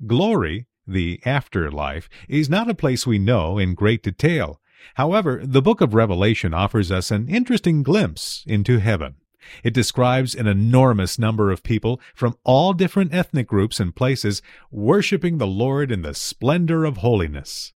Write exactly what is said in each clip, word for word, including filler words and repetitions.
Glory, the afterlife, is not a place we know in great detail. However, the book of Revelation offers us an interesting glimpse into heaven. It describes an enormous number of people from all different ethnic groups and places worshiping the Lord in the splendor of holiness.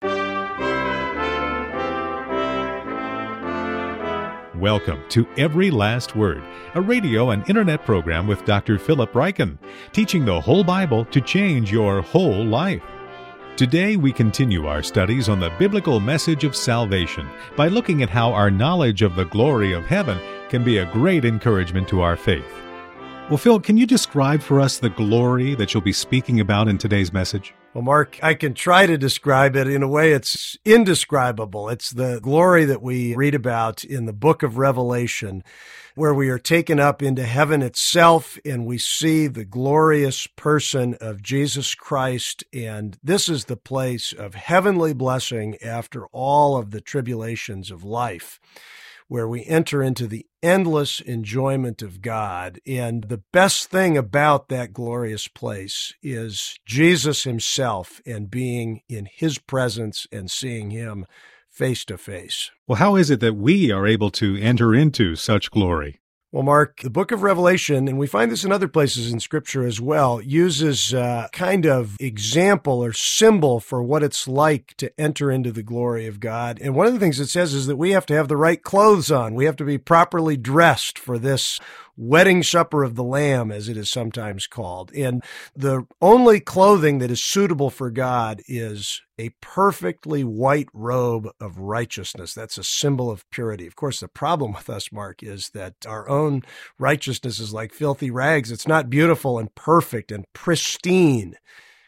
Welcome to Every Last Word, a radio and internet program with Doctor Philip Ryken, teaching the whole Bible to change your whole life. Today we continue our studies on the biblical message of salvation by looking at how our knowledge of the glory of heaven can be a great encouragement to our faith. Well, Phil, can you describe for us the glory that you'll be speaking about in today's message? Well, Mark, I can try to describe it in a way it's indescribable. It's the glory that we read about in the book of Revelation, where we are taken up into heaven itself and we see the glorious person of Jesus Christ. And this is the place of heavenly blessing after all of the tribulations of life, where we enter into the endless enjoyment of God. And the best thing about that glorious place is Jesus himself and being in his presence and seeing him face to face. Well, how is it that we are able to enter into such glory? Well, Mark, the book of Revelation, and we find this in other places in Scripture as well, uses a kind of example or symbol for what it's like to enter into the glory of God. And one of the things it says is that we have to have the right clothes on. We have to be properly dressed for this wedding supper of the Lamb, as it is sometimes called. And the only clothing that is suitable for God is a perfectly white robe of righteousness. That's a symbol of purity. Of course, the problem with us, Mark, is that our own righteousness is like filthy rags. It's not beautiful and perfect and pristine.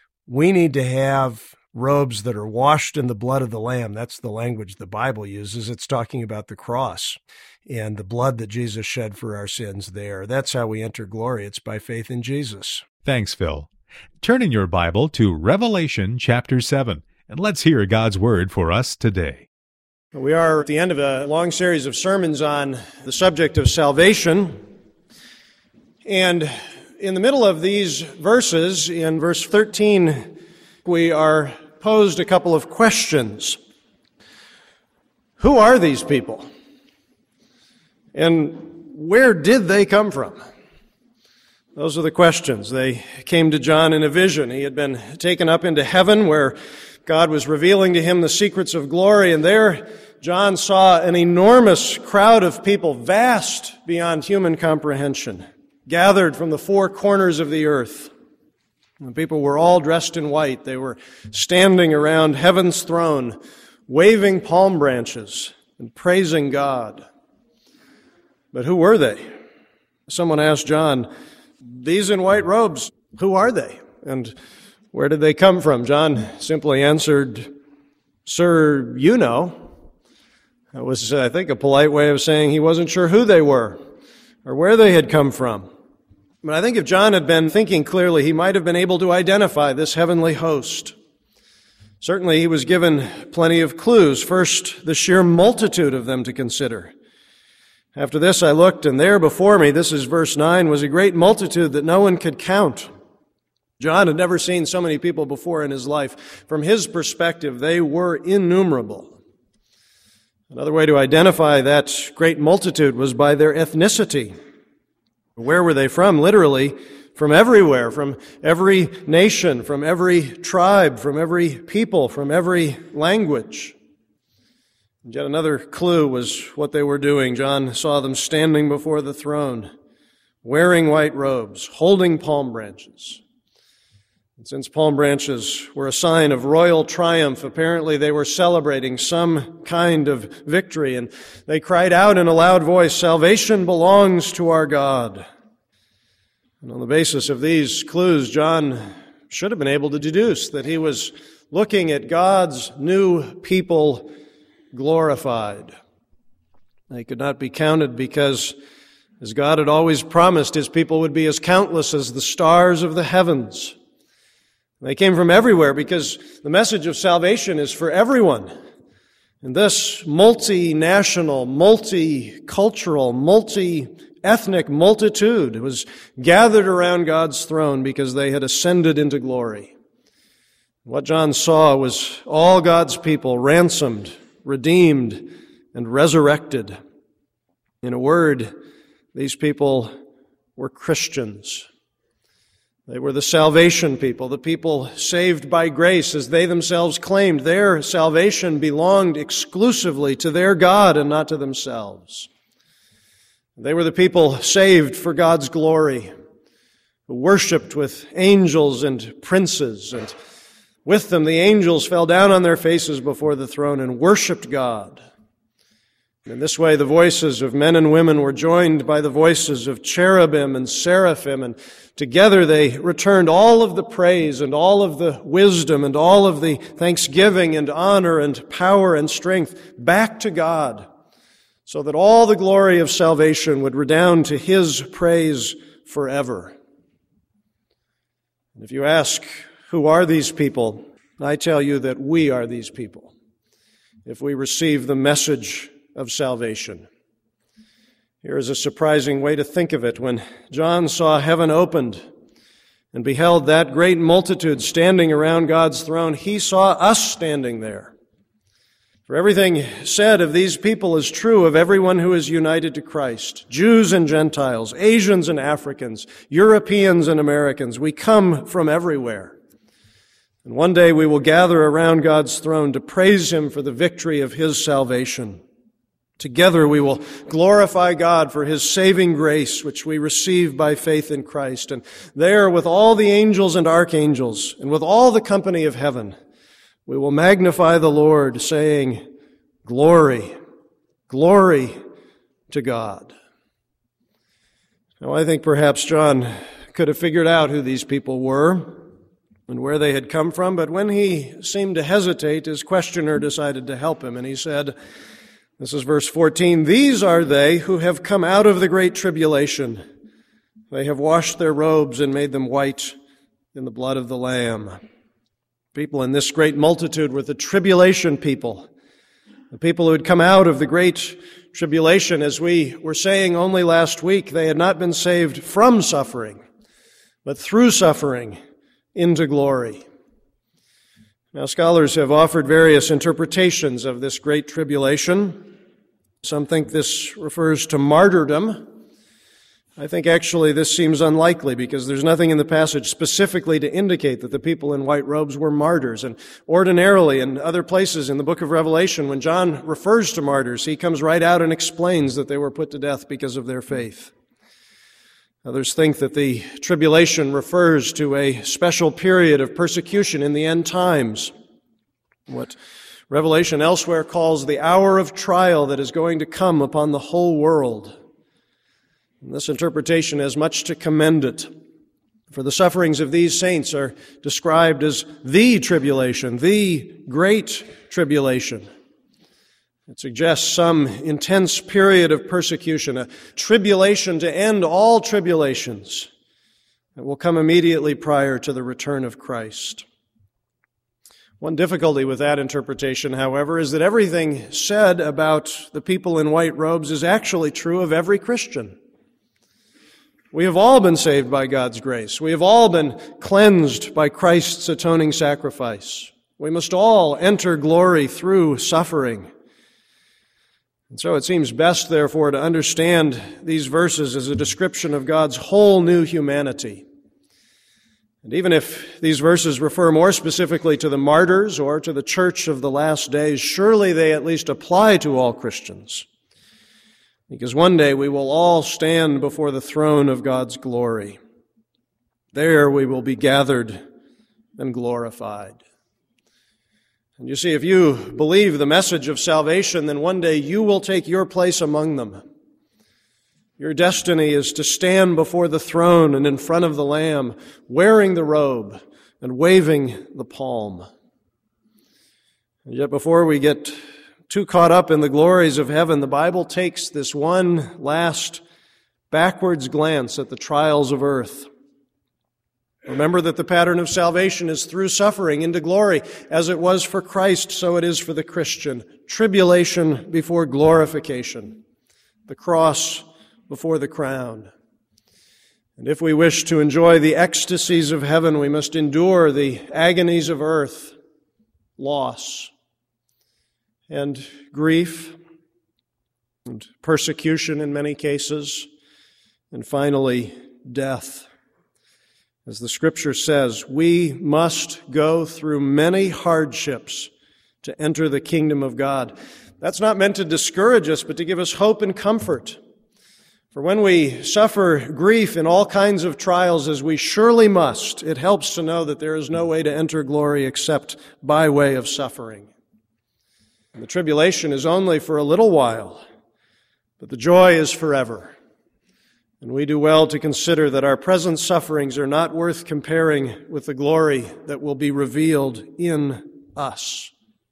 We need to have robes that are washed in the blood of the Lamb. That's the language the Bible uses. It's talking about the cross and the blood that Jesus shed for our sins there. That's how we enter glory. It's by faith in Jesus. Thanks, Phil. Turn in your Bible to Revelation chapter seven, and let's hear God's word for us today. We are at the end of a long series of sermons on the subject of salvation. And in the middle of these verses, in verse thirteen, we are posed a couple of questions. Who are these people? And where did they come from? Those are the questions. They came to John in a vision. He had been taken up into heaven where God was revealing to him the secrets of glory, and there John saw an enormous crowd of people, vast beyond human comprehension, gathered from the four corners of the earth. The people were all dressed in white. They were standing around heaven's throne, waving palm branches and praising God. But who were they? Someone asked John, "These in white robes, who are they? And where did they come from?" John simply answered, "Sir, you know." That was, I think, a polite way of saying he wasn't sure who they were or where they had come from. But I think if John had been thinking clearly, he might have been able to identify this heavenly host. Certainly, he was given plenty of clues. First, the sheer multitude of them to consider. After this, I looked, and there before me, this is verse nine, was a great multitude that no one could count. John had never seen so many people before in his life. From his perspective, they were innumerable. Another way to identify that great multitude was by their ethnicity. Where were they from? Literally, from everywhere, from every nation, from every tribe, from every people, from every language. And yet another clue was what they were doing. John saw them standing before the throne, wearing white robes, holding palm branches. And since palm branches were a sign of royal triumph, apparently they were celebrating some kind of victory, and they cried out in a loud voice, "Salvation belongs to our God." And on the basis of these clues, John should have been able to deduce that he was looking at God's new people glorified. They could not be counted because, as God had always promised, his people would be as countless as the stars of the heavens. They came from everywhere because the message of salvation is for everyone. And this multinational, multicultural, multi-ethnic multitude was gathered around God's throne because they had ascended into glory. What John saw was all God's people ransomed, redeemed, and resurrected. In a word, these people were Christians. They were the salvation people, the people saved by grace, as they themselves claimed. Their salvation belonged exclusively to their God and not to themselves. They were the people saved for God's glory, who worshiped with angels and princes, and with them the angels fell down on their faces before the throne and worshiped God. In this way, the voices of men and women were joined by the voices of cherubim and seraphim, and together they returned all of the praise and all of the wisdom and all of the thanksgiving and honor and power and strength back to God, so that all the glory of salvation would redound to His praise forever. And if you ask, who are these people? I tell you that we are these people, if we receive the message of salvation. Here is a surprising way to think of it. When John saw heaven opened and beheld that great multitude standing around God's throne, he saw us standing there. For everything said of these people is true of everyone who is united to Christ, Jews and Gentiles, Asians and Africans, Europeans and Americans. We come from everywhere. And one day we will gather around God's throne to praise Him for the victory of His salvation. Together we will glorify God for His saving grace, which we receive by faith in Christ. And there, with all the angels and archangels, and with all the company of heaven, we will magnify the Lord, saying, "Glory, glory to God." Now, I think perhaps John could have figured out who these people were and where they had come from, but when he seemed to hesitate, his questioner decided to help him, and he said, this is verse fourteen, "These are they who have come out of the great tribulation. They have washed their robes and made them white in the blood of the Lamb." People in this great multitude were the tribulation people, the people who had come out of the great tribulation. As we were saying only last week, they had not been saved from suffering, but through suffering into glory. Now, scholars have offered various interpretations of this great tribulation. Some think this refers to martyrdom. I think actually this seems unlikely because there's nothing in the passage specifically to indicate that the people in white robes were martyrs. And ordinarily in other places in the book of Revelation, when John refers to martyrs, he comes right out and explains that they were put to death because of their faith. Others think that the tribulation refers to a special period of persecution in the end times, what Revelation elsewhere calls the hour of trial that is going to come upon the whole world. And this interpretation has much to commend it, for the sufferings of these saints are described as the tribulation, the great tribulation. It suggests some intense period of persecution, a tribulation to end all tribulations that will come immediately prior to the return of Christ. One difficulty with that interpretation, however, is that everything said about the people in white robes is actually true of every Christian. We have all been saved by God's grace. We have all been cleansed by Christ's atoning sacrifice. We must all enter glory through suffering. And so it seems best, therefore, to understand these verses as a description of God's whole new humanity. And even if these verses refer more specifically to the martyrs or to the church of the last days, surely they at least apply to all Christians. Because one day we will all stand before the throne of God's glory. There we will be gathered and glorified. And you see, if you believe the message of salvation, then one day you will take your place among them. Your destiny is to stand before the throne and in front of the Lamb, wearing the robe and waving the palm. And yet before we get too caught up in the glories of heaven, the Bible takes this one last backwards glance at the trials of earth. Remember that the pattern of salvation is through suffering into glory. As it was for Christ, so it is for the Christian. Tribulation before glorification. The cross before the crown. And if we wish to enjoy the ecstasies of heaven, we must endure the agonies of earth, loss, and grief, and persecution in many cases, and finally, death. As the Scripture says, we must go through many hardships to enter the kingdom of God. That's not meant to discourage us, but to give us hope and comfort. For when we suffer grief in all kinds of trials, as we surely must, it helps to know that there is no way to enter glory except by way of suffering. And the tribulation is only for a little while, but the joy is forever. And we do well to consider that our present sufferings are not worth comparing with the glory that will be revealed in us.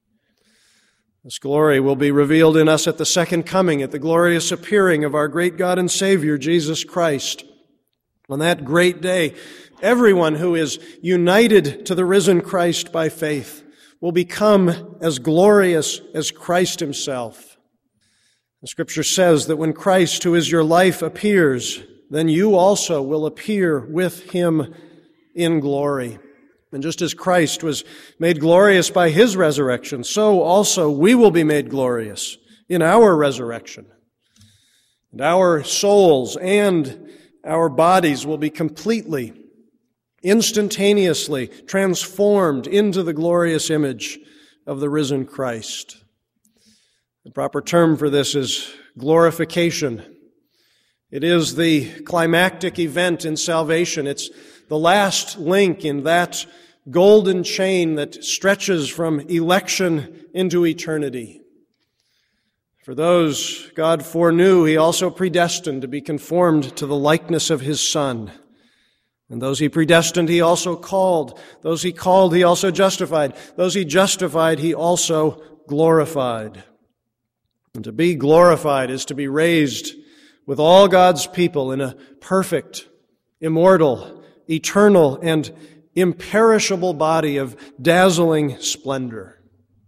This glory will be revealed in us at the second coming, at the glorious appearing of our great God and Savior, Jesus Christ. On that great day, everyone who is united to the risen Christ by faith will become as glorious as Christ himself. The Scripture says that when Christ, who is your life, appears, then you also will appear with him in glory. And just as Christ was made glorious by his resurrection, so also we will be made glorious in our resurrection. And our souls and our bodies will be completely, instantaneously transformed into the glorious image of the risen Christ. The proper term for this is glorification. It is the climactic event in salvation. It's the last link in that golden chain that stretches from election into eternity. For those God foreknew, he also predestined to be conformed to the likeness of his Son. And those he predestined, he also called. Those he called, he also justified. Those he justified, he also glorified. And to be glorified is to be raised with all God's people in a perfect, immortal, eternal, and imperishable body of dazzling splendor.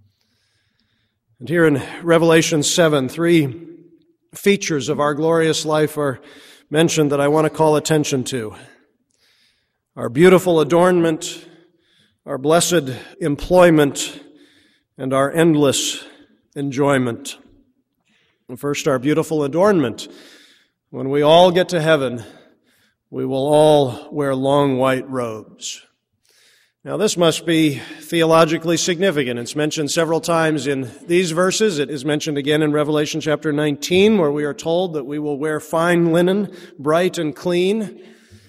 And here in Revelation seven, three features of our glorious life are mentioned that I want to call attention to. Our beautiful adornment, our blessed employment, and our endless enjoyment. And first, our beautiful adornment. When we all get to heaven, we will all wear long white robes. Now, this must be theologically significant. It's mentioned several times in these verses. It is mentioned again in Revelation chapter nineteen, where we are told that we will wear fine linen, bright and clean.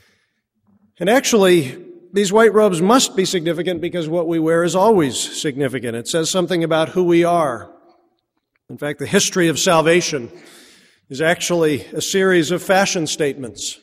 And actually, these white robes must be significant because what we wear is always significant. It says something about who we are. In fact, the history of salvation is actually a series of fashion statements.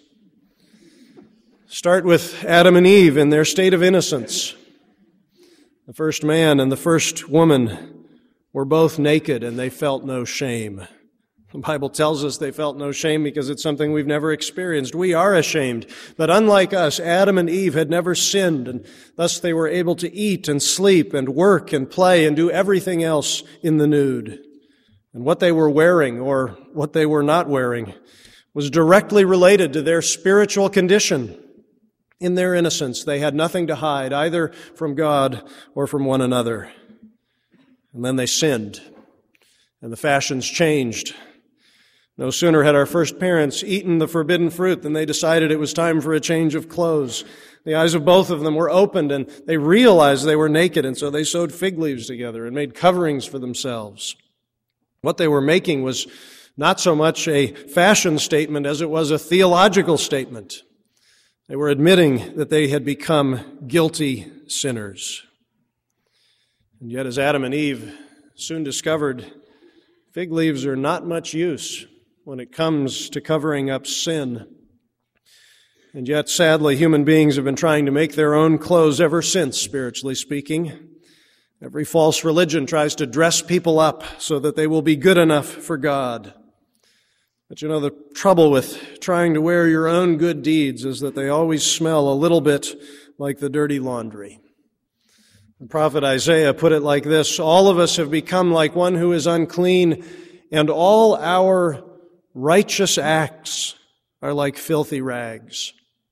Start with Adam and Eve in their state of innocence. The first man and the first woman were both naked and they felt no shame. The Bible tells us they felt no shame because it's something we've never experienced. We are ashamed. But unlike us, Adam and Eve had never sinned, and thus they were able to eat and sleep and work and play and do everything else in the nude. And what they were wearing or what they were not wearing was directly related to their spiritual condition. In their innocence, they had nothing to hide, either from God or from one another. And then they sinned, and the fashions changed. No sooner had our first parents eaten the forbidden fruit than they decided it was time for a change of clothes. The eyes of both of them were opened, and they realized they were naked, and so they sewed fig leaves together and made coverings for themselves. What they were making was not so much a fashion statement as it was a theological statement. They were admitting that they had become guilty sinners. And yet, as Adam and Eve soon discovered, fig leaves are not much use when it comes to covering up sin. And yet, sadly, human beings have been trying to make their own clothes ever since, spiritually speaking. Every false religion tries to dress people up so that they will be good enough for God. But you know, the trouble with trying to wear your own good deeds is that they always smell a little bit like the dirty laundry. The prophet Isaiah put it like this: all of us have become like one who is unclean, and all our righteous acts are like filthy rags.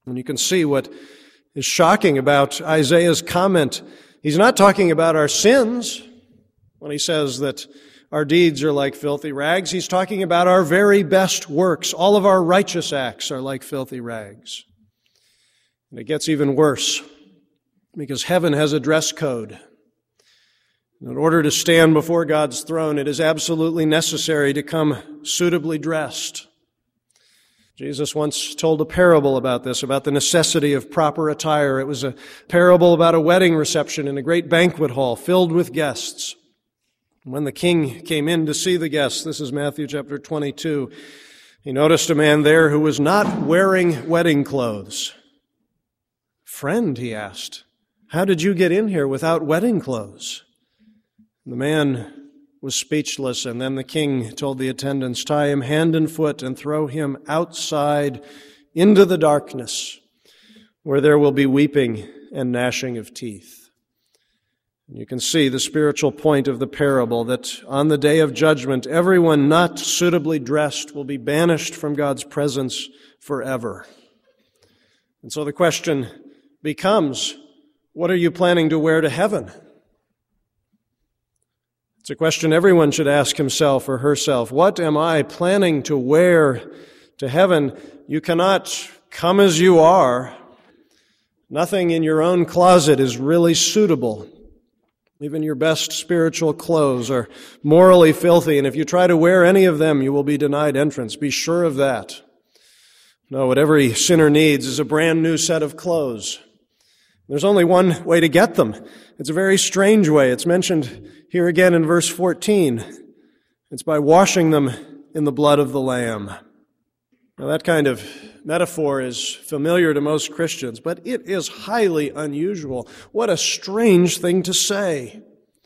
And you can see what is shocking about Isaiah's comment. He's not talking about our sins when he says that our deeds are like filthy rags. He's talking about our very best works. All of our righteous acts are like filthy rags. And it gets even worse because heaven has a dress code. In order to stand before God's throne, it is absolutely necessary to come suitably dressed. Jesus once told a parable about this, about the necessity of proper attire. It was a parable about a wedding reception in a great banquet hall filled with guests. When the king came in to see the guests, this is Matthew chapter twenty-two, he noticed a man there who was not wearing wedding clothes. "Friend," he asked, "how did you get in here without wedding clothes?" The man was speechless, and then the king told the attendants, "Tie him hand and foot and throw him outside into the darkness, where there will be weeping and gnashing of teeth." And you can see the spiritual point of the parable, that on the day of judgment, everyone not suitably dressed will be banished from God's presence forever. And so the question becomes, what are you planning to wear to heaven? It's a question everyone should ask himself or herself. What am I planning to wear to heaven? You cannot come as you are. Nothing in your own closet is really suitable. Even your best spiritual clothes are morally filthy, and if you try to wear any of them, you will be denied entrance. Be sure of that. No, what every sinner needs is a brand new set of clothes. There's only one way to get them. It's a very strange way. It's mentioned here again in verse fourteen. It's by washing them in the blood of the Lamb. Now that kind of metaphor is familiar to most Christians, but it is highly unusual. What a strange thing to say.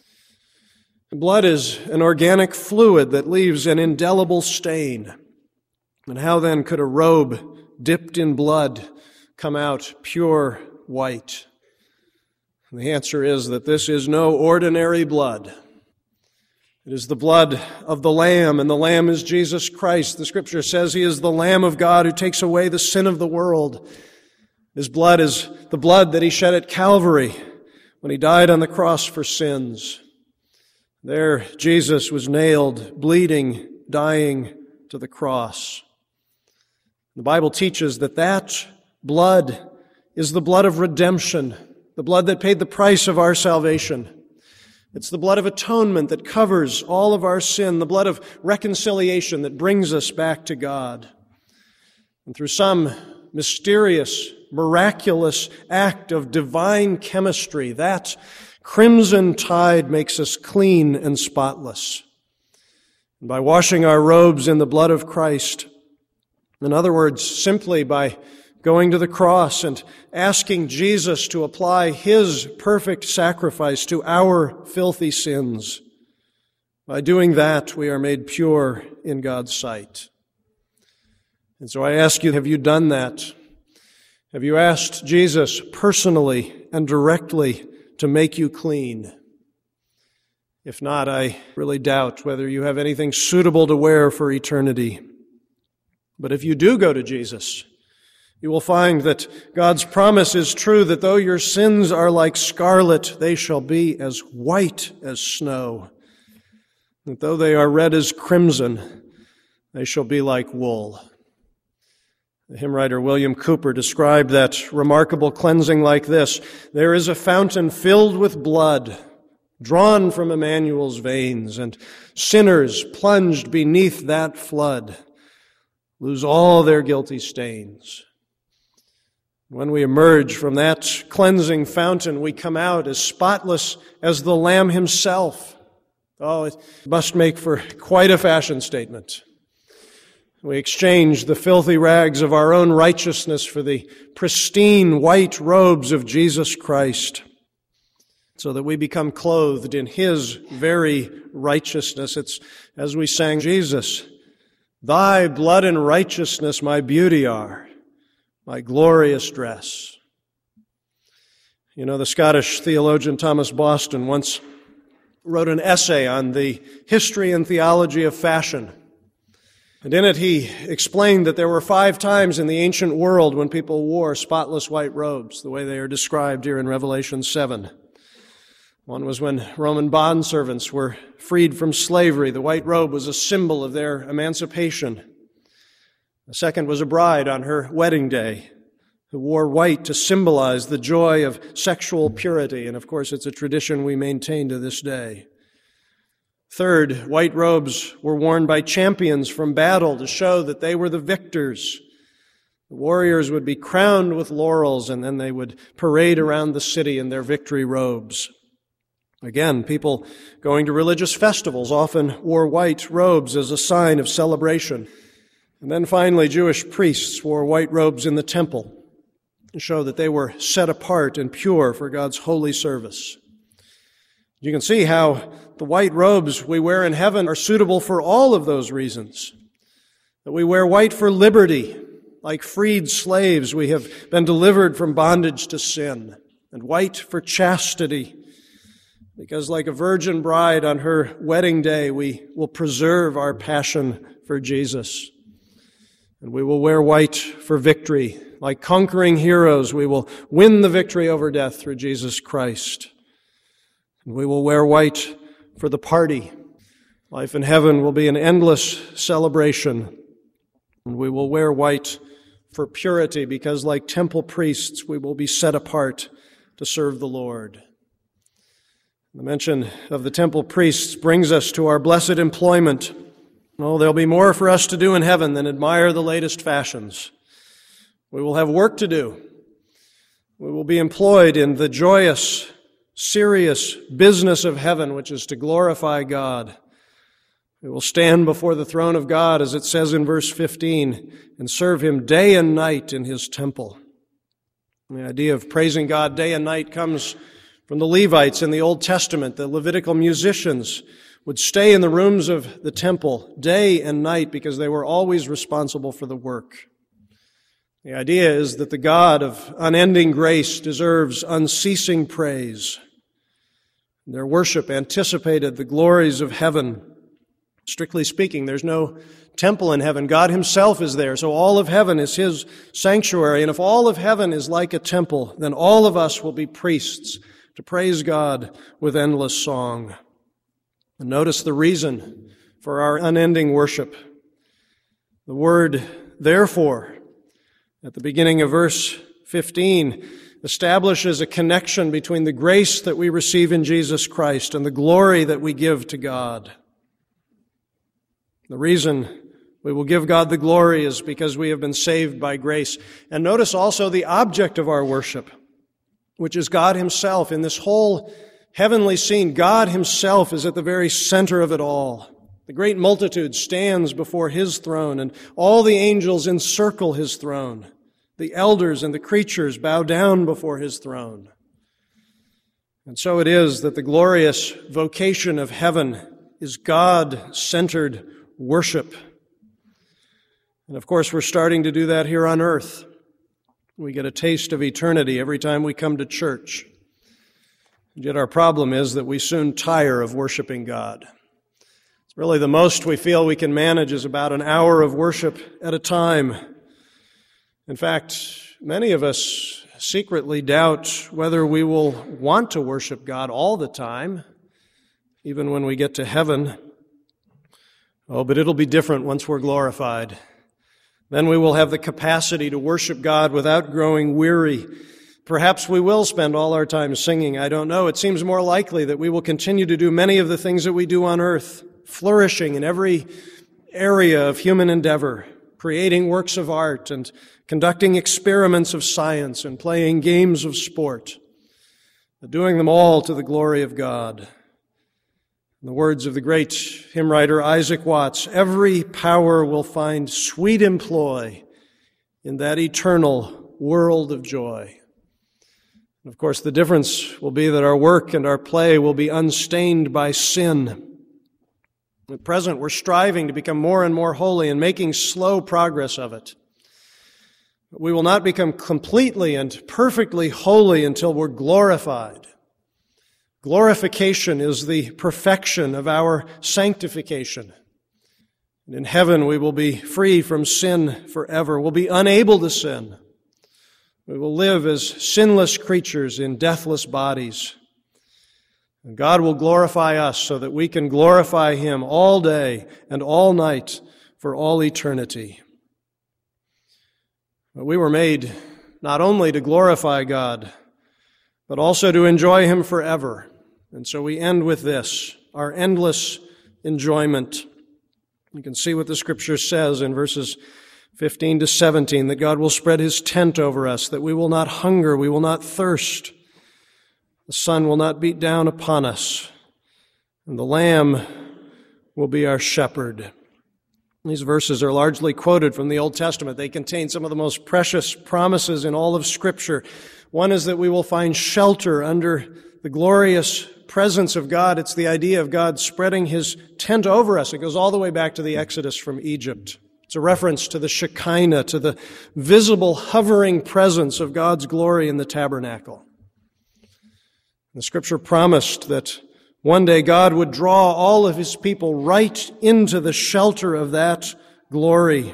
Blood is an organic fluid that leaves an indelible stain. And how then could a robe dipped in blood come out pure white? And the answer is that this is no ordinary blood. It is the blood of the Lamb, and the Lamb is Jesus Christ. The Scripture says He is the Lamb of God who takes away the sin of the world. His blood is the blood that He shed at Calvary when He died on the cross for sins. There Jesus was nailed, bleeding, dying to the cross. The Bible teaches that that blood is the blood of redemption, the blood that paid the price of our salvation. It's the blood of atonement that covers all of our sin, the blood of reconciliation that brings us back to God. And through some mysterious, miraculous act of divine chemistry, that crimson tide makes us clean and spotless. And by washing our robes in the blood of Christ, in other words, simply by going to the cross and asking Jesus to apply His perfect sacrifice to our filthy sins. By doing that, we are made pure in God's sight. And so I ask you, have you done that? Have you asked Jesus personally and directly to make you clean? If not, I really doubt whether you have anything suitable to wear for eternity. But if you do go to Jesus, you will find that God's promise is true, that though your sins are like scarlet, they shall be as white as snow. That though they are red as crimson, they shall be like wool. The hymn writer William Cooper described that remarkable cleansing like this: "There is a fountain filled with blood, drawn from Emmanuel's veins, and sinners plunged beneath that flood lose all their guilty stains." When we emerge from that cleansing fountain, we come out as spotless as the Lamb Himself. Oh, it must make for quite a fashion statement. We exchange the filthy rags of our own righteousness for the pristine white robes of Jesus Christ, so that we become clothed in His very righteousness. It's as we sang, "Jesus, Thy blood and righteousness my beauty are, my glorious dress." You know, the Scottish theologian Thomas Boston once wrote an essay on the history and theology of fashion. And in it he explained that there were five times in the ancient world when people wore spotless white robes, the way they are described here in Revelation seven. One was when Roman bondservants were freed from slavery. The white robe was a symbol of their emancipation. The second was a bride on her wedding day who wore white to symbolize the joy of sexual purity. And of course, it's a tradition we maintain to this day. Third, white robes were worn by champions from battle to show that they were the victors. The warriors would be crowned with laurels, and then they would parade around the city in their victory robes. Again, people going to religious festivals often wore white robes as a sign of celebration. And then finally, Jewish priests wore white robes in the temple to show that they were set apart and pure for God's holy service. You can see how the white robes we wear in heaven are suitable for all of those reasons. That we wear white for liberty. Like freed slaves, we have been delivered from bondage to sin. And white for chastity. Because like a virgin bride on her wedding day, we will preserve our passion for Jesus. And we will wear white for victory. Like conquering heroes, we will win the victory over death through Jesus Christ. And we will wear white for the party. Life in heaven will be an endless celebration. And we will wear white for purity, because like temple priests, we will be set apart to serve the Lord. The mention of the temple priests brings us to our blessed employment. Oh, there'll be more for us to do in heaven than admire the latest fashions. We will have work to do. We will be employed in the joyous, serious business of heaven, which is to glorify God. We will stand before the throne of God, as it says in verse fifteen, and serve Him day and night in His temple. The idea of praising God day and night comes from the Levites in the Old Testament. The Levitical musicians would stay in the rooms of the temple day and night because they were always responsible for the work. The idea is that the God of unending grace deserves unceasing praise. Their worship anticipated the glories of heaven. Strictly speaking, there's no temple in heaven. God Himself is there, so all of heaven is His sanctuary. And if all of heaven is like a temple, then all of us will be priests to praise God with endless song. And notice the reason for our unending worship. The word therefore at the beginning of verse fifteen establishes a connection between the grace that we receive in Jesus Christ and the glory that we give to God. The reason we will give God the glory is because we have been saved by grace. And notice also the object of our worship, which is God Himself. In this whole heavenly scene, God Himself is at the very center of it all. The great multitude stands before His throne, and all the angels encircle His throne. The elders and the creatures bow down before His throne. And so it is that the glorious vocation of heaven is God-centered worship. And of course, we're starting to do that here on earth. We get a taste of eternity every time we come to church. And yet our problem is that we soon tire of worshiping God. It's really the most we feel we can manage is about an hour of worship at a time. In fact, many of us secretly doubt whether we will want to worship God all the time, even when we get to heaven. Oh, but it'll be different once we're glorified. Then we will have the capacity to worship God without growing weary. Perhaps we will spend all our time singing. I don't know. It seems more likely that we will continue to do many of the things that we do on earth, flourishing in every area of human endeavor, creating works of art and conducting experiments of science and playing games of sport, but doing them all to the glory of God. In the words of the great hymn writer Isaac Watts, every power will find sweet employ in that eternal world of joy. And of course, the difference will be that our work and our play will be unstained by sin. At present, we're striving to become more and more holy and making slow progress of it. But we will not become completely and perfectly holy until we're glorified. Glorification is the perfection of our sanctification. And in heaven we will be free from sin forever. We'll be unable to sin. We will live as sinless creatures in deathless bodies. And God will glorify us so that we can glorify Him all day and all night for all eternity. But we were made not only to glorify God, but also to enjoy Him forever. And so we end with this, our endless enjoyment. You can see what the Scripture says in verses fifteen to seventeen, that God will spread His tent over us, that we will not hunger, we will not thirst. The sun will not beat down upon us, and the Lamb will be our shepherd. These verses are largely quoted from the Old Testament. They contain some of the most precious promises in all of Scripture. One is that we will find shelter under the glorious presence of God. It's the idea of God spreading His tent over us. It goes all the way back to the Exodus from Egypt. It's a reference to the Shekinah, to the visible, hovering presence of God's glory in the tabernacle. The Scripture promised that one day God would draw all of His people right into the shelter of that glory,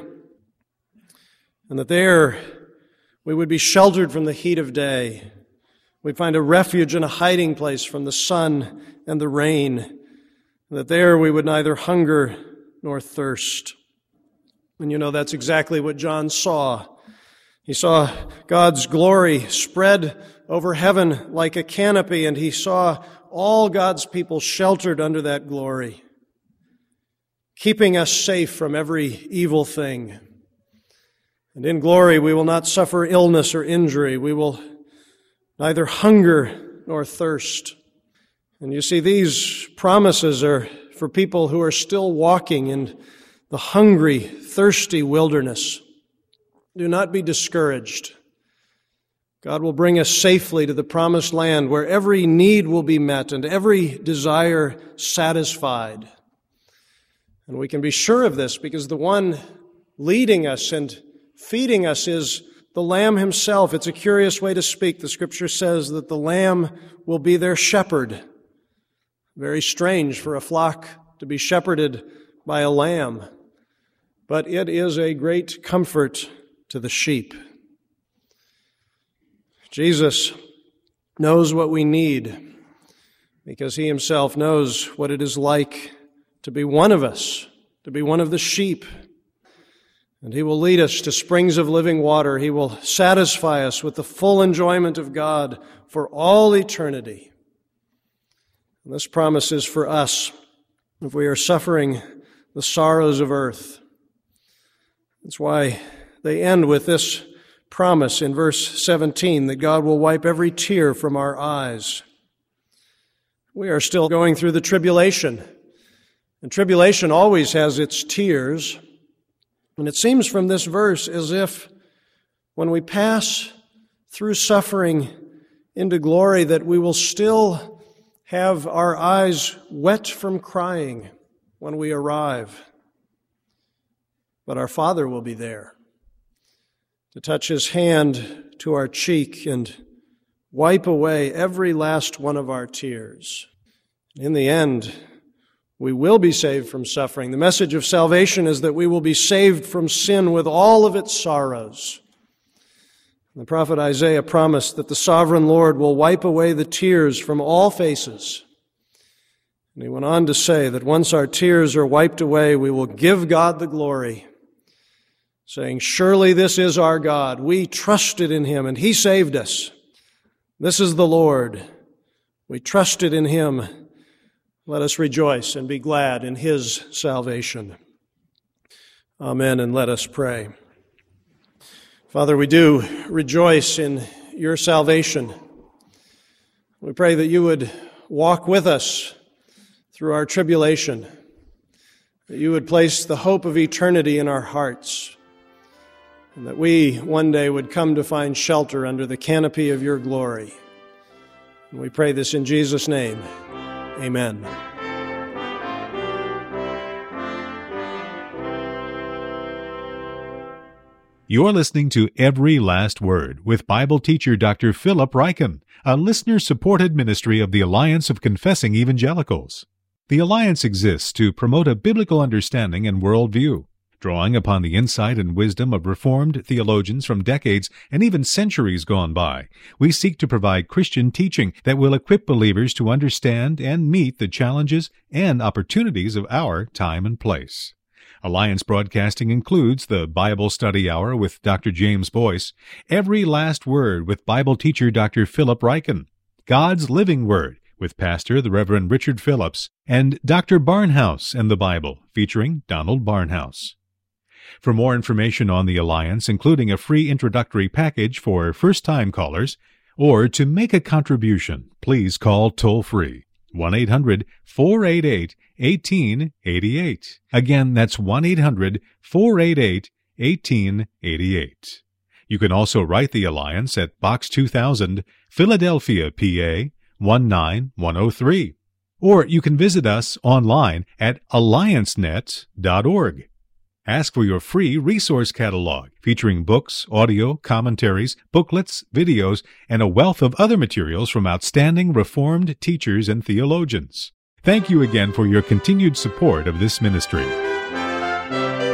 and that there we would be sheltered from the heat of day. We'd find a refuge and a hiding place from the sun and the rain, and that there we would neither hunger nor thirst. And you know, that's exactly what John saw. He saw God's glory spread over heaven like a canopy, and he saw all God's people sheltered under that glory, keeping us safe from every evil thing. And in glory we will not suffer illness or injury. We will neither hunger nor thirst. And you see, these promises are for people who are still walking in the hungry, thirsty wilderness. Do not be discouraged. God will bring us safely to the promised land where every need will be met and every desire satisfied. And we can be sure of this because the one leading us and feeding us is the Lamb Himself. It's a curious way to speak. The Scripture says that the Lamb will be their shepherd. Very strange for a flock to be shepherded by a lamb. But it is a great comfort to the sheep. Jesus knows what we need because He Himself knows what it is like to be one of us, to be one of the sheep. And He will lead us to springs of living water. He will satisfy us with the full enjoyment of God for all eternity. And this promise is for us if we are suffering the sorrows of earth. That's why they end with this promise in verse seventeen, that God will wipe every tear from our eyes. We are still going through the tribulation, and tribulation always has its tears. And it seems from this verse as if when we pass through suffering into glory that we will still have our eyes wet from crying when we arrive. But our Father will be there to touch His hand to our cheek and wipe away every last one of our tears. In the end, we will be saved from suffering. The message of salvation is that we will be saved from sin with all of its sorrows. The prophet Isaiah promised that the sovereign Lord will wipe away the tears from all faces. And he went on to say that once our tears are wiped away, we will give God the glory, saying, "Surely this is our God. We trusted in Him, and He saved us. This is the Lord. We trusted in Him. Let us rejoice and be glad in His salvation." Amen, and let us pray. Father, we do rejoice in Your salvation. We pray that You would walk with us through our tribulation, that You would place the hope of eternity in our hearts, and that we one day would come to find shelter under the canopy of Your glory. And we pray this in Jesus' name. Amen. You're listening to Every Last Word with Bible teacher Doctor Philip Ryken, a listener-supported ministry of the Alliance of Confessing Evangelicals. The Alliance exists to promote a biblical understanding and worldview. Drawing upon the insight and wisdom of Reformed theologians from decades and even centuries gone by, we seek to provide Christian teaching that will equip believers to understand and meet the challenges and opportunities of our time and place. Alliance Broadcasting includes the Bible Study Hour with Doctor James Boyce, Every Last Word with Bible teacher Doctor Philip Ryken, God's Living Word with Pastor the Reverend Richard Phillips, and Doctor Barnhouse and the Bible, featuring Donald Barnhouse. For more information on the Alliance, including a free introductory package for first-time callers, or to make a contribution, please call toll-free one eight hundred four eight eight one eight eight eight. Again, that's one eight hundred four eight eight one eight eight eight. You can also write the Alliance at Box two thousand, Philadelphia, P A one nine one oh three. Or you can visit us online at alliance net dot org. Ask for your free resource catalog featuring books, audio, commentaries, booklets, videos, and a wealth of other materials from outstanding Reformed teachers and theologians. Thank you again for your continued support of this ministry.